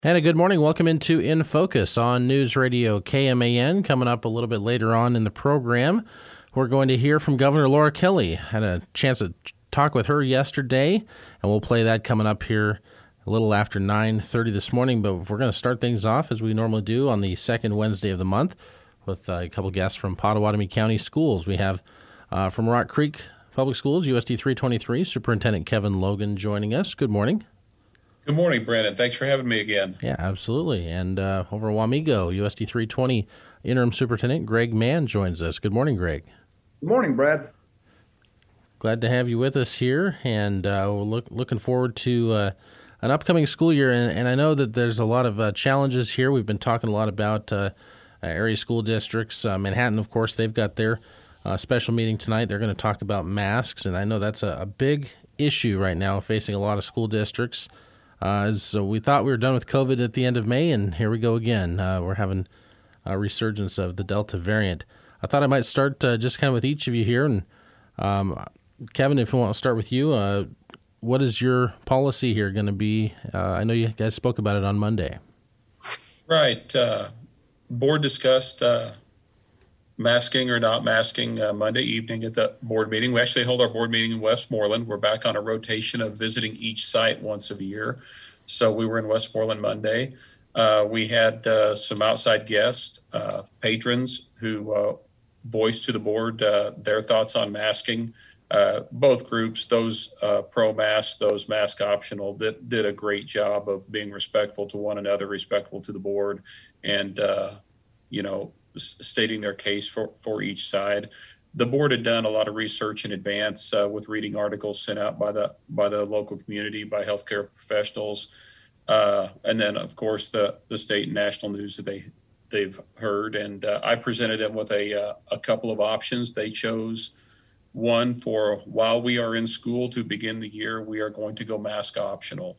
And a good morning. Welcome into In Focus on News Radio KMAN. Coming up a little bit later on in the program, we're going to hear from Governor Laura Kelly. Had a chance to talk with her yesterday, and we'll play that coming up here a little after 9:30 this morning. But we're going to start things off as we normally do on the second Wednesday of the month with a couple guests from Pottawatomie County Schools. We have from Rock Creek Public Schools, USD 323, Superintendent Kevin Logan joining us. Good morning. Good morning, Brandon. Thanks for having me again. Yeah, absolutely. And over in Wamego, USD 320 Interim Superintendent Greg Mann joins us. Good morning, Greg. Good morning, Brad. Glad to have you with us here, and we're looking forward to an upcoming school year. And I know that there's a lot of challenges here. We've been talking a lot about area school districts. Manhattan, of course, they've got their special meeting tonight. They're going to talk about masks, and I know that's a big issue right now facing a lot of school districts. So we thought we were done with COVID at the end of May, and here we go again. We're having a resurgence of the Delta variant. I thought I might start just kind of with each of you here. And Kevin, if we want to start with you, what is your policy here going to be? I know you guys spoke about it on Monday. Right. Board discussed masking or not masking Monday evening at the board meeting. We actually hold our board meeting in Westmoreland. We're back on a rotation of visiting each site once a year. So we were in Westmoreland Monday. We had some outside guests, patrons who voiced to the board their thoughts on masking. Both groups, those pro-mask, those mask optional, did a great job of being respectful to one another, respectful to the board, and stating their case for each side. The board had done a lot of research in advance with reading articles sent out by the local community, by healthcare professionals, and then of course the state and national news that they've heard. And I presented them with a couple of options. They chose one for while we are in school to begin the year, we are going to go mask optional.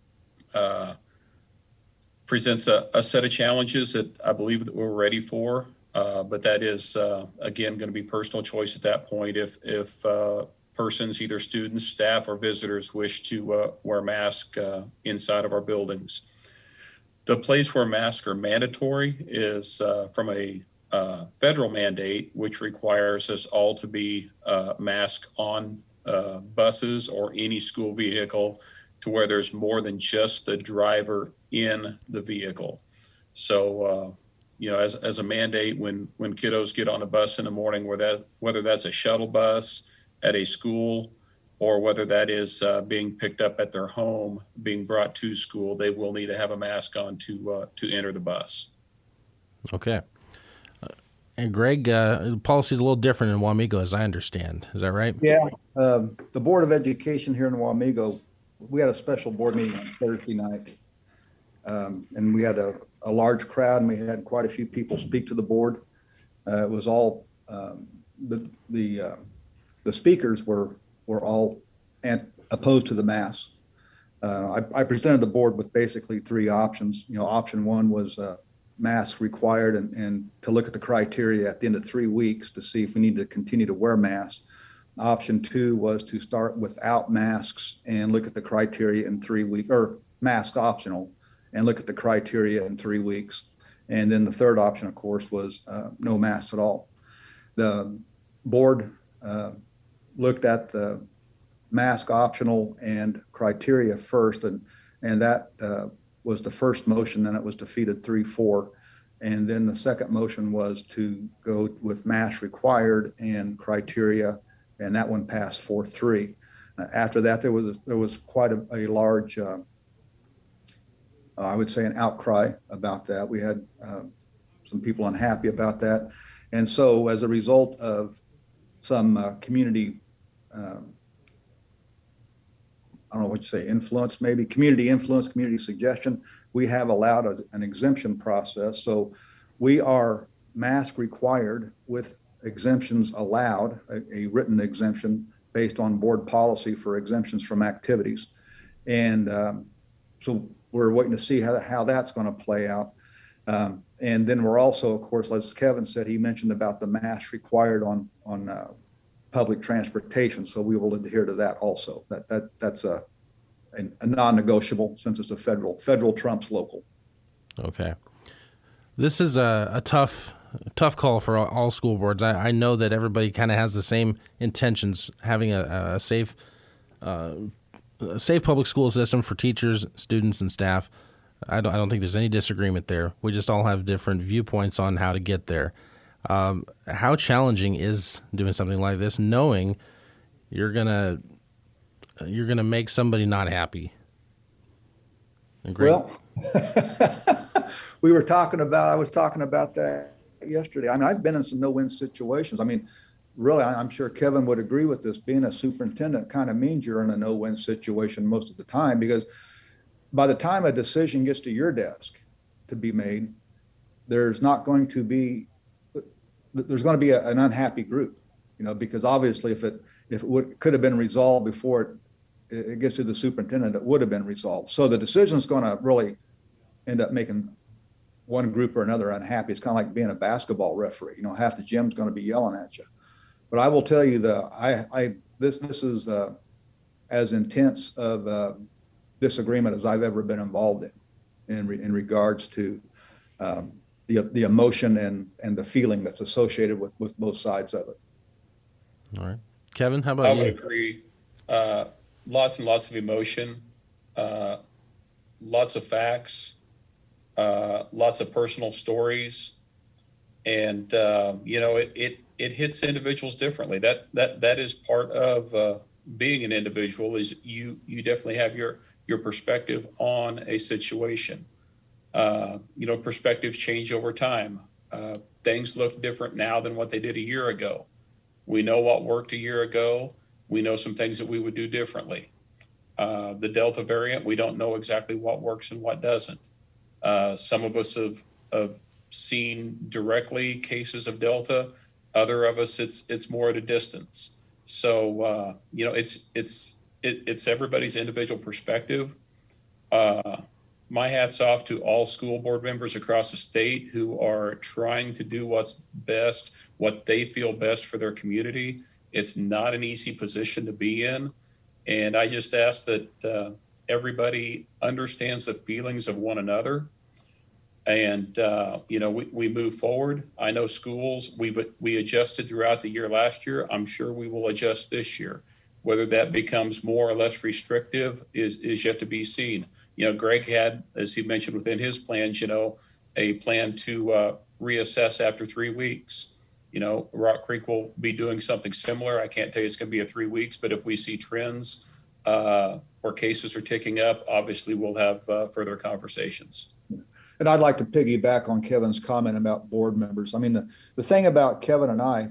Presents a set of challenges that I believe that we're ready for, but that is, again, going to be personal choice at that point if persons, either students, staff, or visitors wish to wear masks inside of our buildings. The place where masks are mandatory is from a federal mandate, which requires us all to be masked on buses or any school vehicle to where there's more than just the driver in the vehicle. So, as a mandate, when kiddos get on the bus in the morning, whether that's a shuttle bus at a school or whether that is being picked up at their home, being brought to school, they will need to have a mask on to enter the bus. Okay. And Greg, policy is a little different in Wamego, as I understand. Is that right? Yeah. The Board of Education here in Wamego, we had a special board meeting on Thursday night, and we had a large crowd, and we had quite a few people speak to the board. It was all the speakers were all opposed to the masks. I presented the board with basically three options. Option one was masks required, and to look at the criteria at the end of 3 weeks to see if we need to continue to wear masks. Option two was to start without masks and look at the criteria in 3 weeks, or mask optional, and look at the criteria in 3 weeks. And then the third option, of course, was no masks at all. The board looked at the mask optional and criteria first, and that was the first motion, and it was defeated 3-4. And then the second motion was to go with mask required and criteria, and that one passed 4-3. After that, there was quite a large, I would say, an outcry about that. We had some people unhappy about that. And so as a result of some community, I don't know what you say, influence, maybe community influence, community suggestion, we have allowed an exemption process. So we are mask required with exemptions allowed, a written exemption based on board policy for exemptions from activities. And so we're waiting to see how that's going to play out. And then we're also, of course, as Kevin said, he mentioned about the mask required on public transportation. So we will adhere to that also. That's a non-negotiable, since it's a federal trumps local. Okay. This is a tough call for all school boards. I know that everybody kind of has the same intentions, having a safe public school system for teachers, students, and staff. I don't think there's any disagreement there. We just all have different viewpoints on how to get there. How challenging is doing something like this, knowing you're gonna make somebody not happy? Well, I was talking about that yesterday. I mean, I've been in some no-win situations. I mean, really, I'm sure Kevin would agree with this. Being a superintendent kind of means you're in a no-win situation most of the time, because by the time a decision gets to your desk to be made, there's going to be an unhappy group, because obviously if it could have been resolved before it gets to the superintendent, it would have been resolved. So the decision is going to really end up making one group or another unhappy. It's kind of like being a basketball referee. Half the gym's going to be yelling at you. But I will tell you this is as intense of disagreement as I've ever been involved in regards to the emotion and the feeling that's associated with both sides of it. All right, Kevin, how about you? I would agree. Lots and lots of emotion, lots of facts, lots of personal stories, and it hits individuals differently. That is part of being an individual. Is you definitely have your perspective on a situation. Perspectives change over time. Things look different now than what they did a year ago. We know what worked a year ago. We know some things that we would do differently. The Delta variant, we don't know exactly what works and what doesn't. Some of us have seen directly cases of Delta. Other of us, it's more at a distance. So it's everybody's individual perspective. My hat's off to all school board members across the state who are trying to do what's best, what they feel best for their community. It's not an easy position to be in. And I just ask that everybody understands the feelings of one another. And, we move forward. I know schools, we adjusted throughout the year last year. I'm sure we will adjust this year. Whether that becomes more or less restrictive is yet to be seen. Greg had, as he mentioned within his plans, a plan to reassess after 3 weeks. Rock Creek will be doing something similar. I can't tell you it's going to be a 3 weeks, but if we see trends where cases are ticking up, obviously we'll have further conversations. And I'd like to piggyback on Kevin's comment about board members. I mean, the thing about Kevin and I,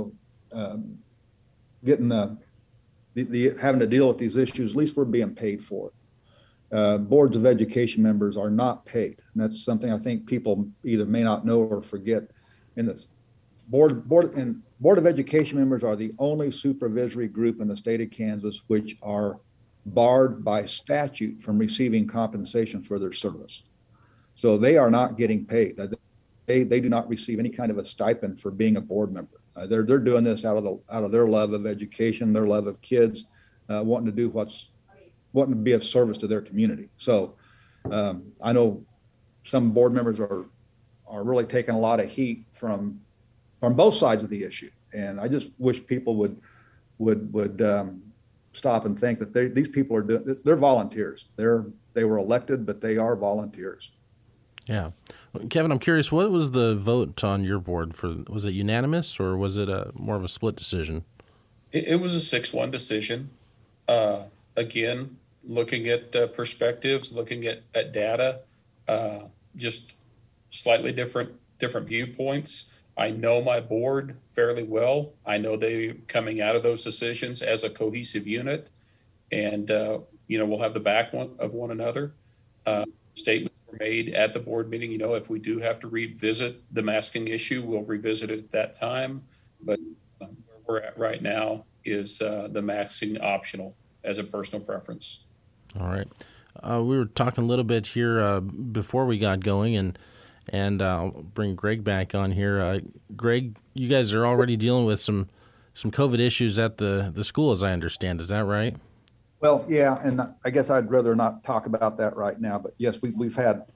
getting the having to deal with these issues, at least we're being paid for it. Boards of education members are not paid. And that's something I think people either may not know or forget. In this board of education members are the only supervisory group in the state of Kansas which are barred by statute from receiving compensation for their service. So they are not getting paid. They do not receive any kind of a stipend for being a board member. They're doing this out of their love of education, their love of kids, wanting to be of service to their community. So I know some board members are really taking a lot of heat from both sides of the issue, and I just wish people would stop and think that these people they're volunteers. They were elected, but they are volunteers. Yeah. Kevin, I'm curious, what was the vote on your board for? Was it unanimous or was it more of a split decision? It was a 6-1 decision. Again, looking at perspectives, looking at data, just slightly different viewpoints. I know my board fairly well. I know they're coming out of those decisions as a cohesive unit, and we'll have the back of one another. Statements were made at the board meeting. If we do have to revisit the masking issue, we'll revisit it at that time. But where we're at right now is the masking optional as a personal preference. All right. We were talking a little bit here before we got going, and I'll bring Greg back on here. Greg, you guys are already dealing with some COVID issues at the school, as I understand. Is that right? Well, yeah, and I guess I'd rather not talk about that right now. But yes, we've had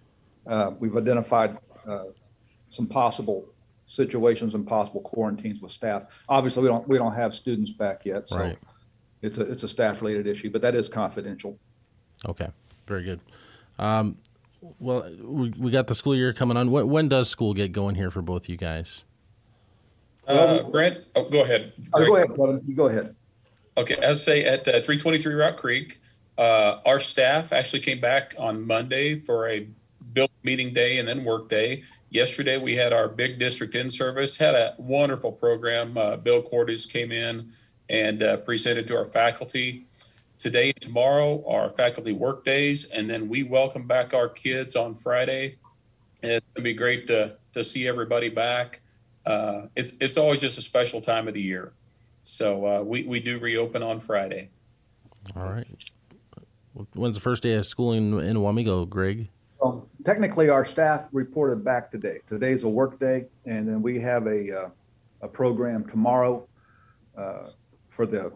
We've identified some possible situations and possible quarantines with staff. Obviously, we don't have students back yet, so Right. it's a staff related issue, but that is confidential. Okay, very good. Well, we got the school year coming on. When does school get going here for both you guys? Brent, go ahead. Greg. Go ahead, Kevin. You go ahead. Okay, as I say, at 323 Rock Creek, our staff actually came back on Monday for a build meeting day and then work day. Yesterday, we had our big district in-service, had a wonderful program. Bill Cordes came in and presented to our faculty. Today and tomorrow are faculty work days, and then we welcome back our kids on Friday. It's going to be great to see everybody back. It's always just a special time of the year. So we do reopen on Friday. All right. When's the first day of school in Wamego, Greg? Technically, our staff reported back today. Today's a work day, and then we have a program tomorrow for the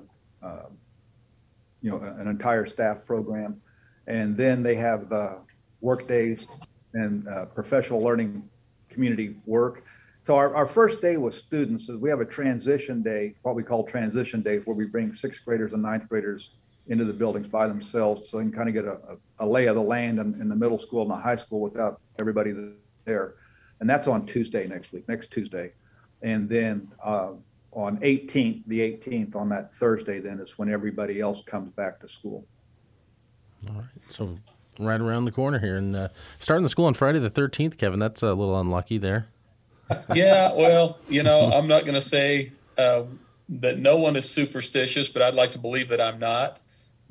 an entire staff program, and then they have work days and professional learning community work. So our first day with students is we have a transition day, what we call transition day, where we bring sixth graders and ninth graders into the buildings by themselves, so they can kind of get a lay of the land in the middle school and the high school without everybody there. And that's on Tuesday next Tuesday. And then on the 18th, on that Thursday, then is when everybody else comes back to school. All right. So right around the corner here. And starting the school on Friday the 13th, Kevin, that's a little unlucky there. Yeah, well, I'm not going to say that no one is superstitious, but I'd like to believe that I'm not.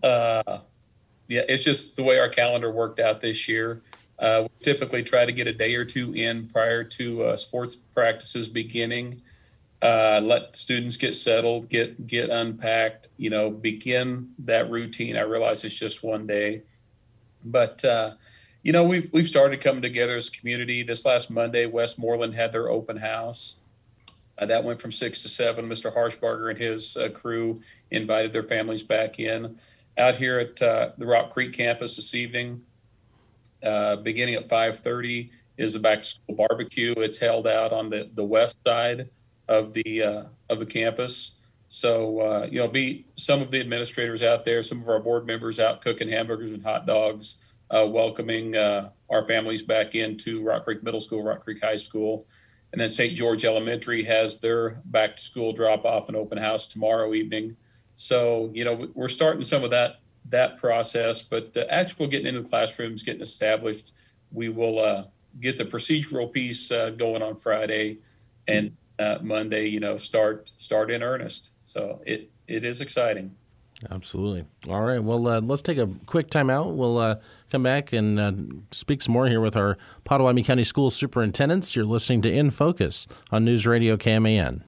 It's just the way our calendar worked out this year. We typically try to get a day or two in prior to sports practices beginning. Let students get settled, get unpacked, begin that routine. I realize it's just one day, but we've started coming together as a community. This last Monday, Westmoreland had their open house. That went from 6 to 7. Mr. Harshbarger and his crew invited their families back in. Out here at the Rock Creek campus this evening, beginning at 5:30, is a back to school barbecue. It's held out on the west side of the campus. So be some of the administrators out there, some of our board members out cooking hamburgers and hot dogs, welcoming our families back into Rock Creek Middle School, Rock Creek High School. And then St. George Elementary has their back to school drop off and open house tomorrow evening. So, we're starting some of that process, but the actual getting into the classrooms, getting established, we will get the procedural piece going on Friday, and Monday, start in earnest. So it is exciting. Absolutely. All right. Well, let's take a quick time out. We'll come back and speak some more here with our Pottawatomie County School Superintendents. You're listening to In Focus on News Radio KMAN.